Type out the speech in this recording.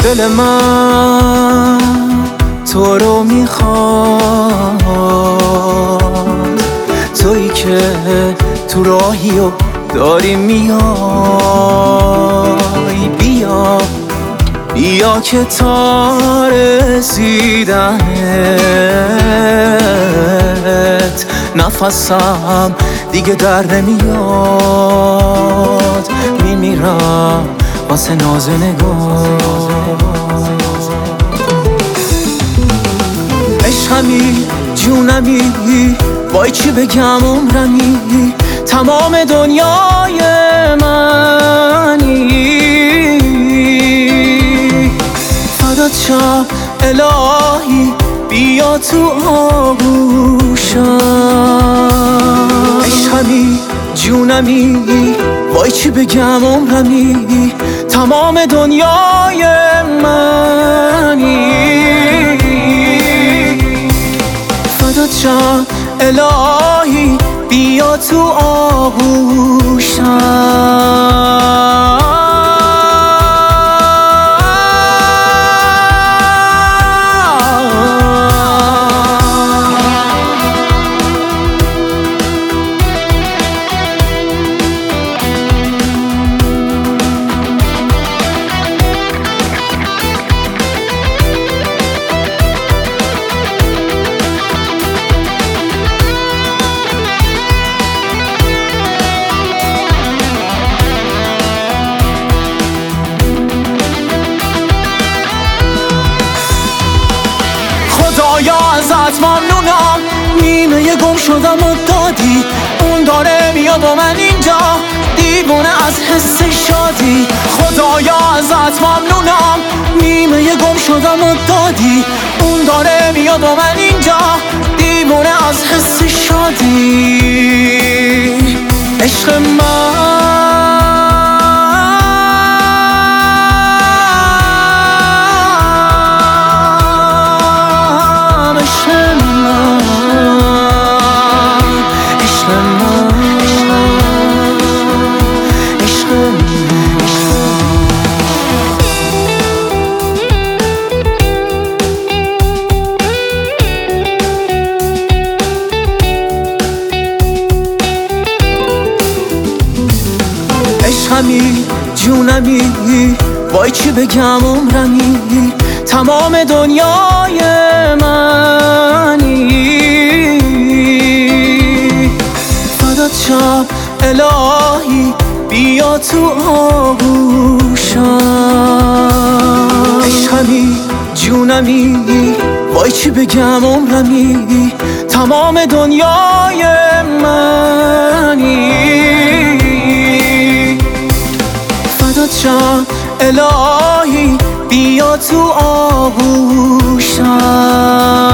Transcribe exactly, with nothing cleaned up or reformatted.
دل من تو رو میخواد، تویی که تو راهی و داری میای. بیا بیا که تا رسیدنت نفسم دیگه در نمیاد. میمیرم واسه ناز نگاه. عشقمی جونمی وای چی بگم عمرمی، تمام دنیای منی. فدات شم الهی بیا تو آغوشم. عشقمی جونمی وای چی بگم عمرمی، تمام دنیای منی. فدات شم الهی بیا تو آغوشم. خدایا ازت ممنونم، نیمه گم شدم و دادی. اون داره میاد و من اینجا دیوونه از حس شادی. خدایا ازت ممنونم، نیمه گم شدم و دادی. اون داره میاد و من اینجا دیوونه از حس شادی. عشق من عشقمی جونمی وای چی بگم عمرمی، تمام دنیای منی. فدات شم الهی بیا تو آغوشم. عشقمی جونمی وای چی بگم عمرمی، تمام دنیای منی. فدات شم الهی بیا تو آغوشم.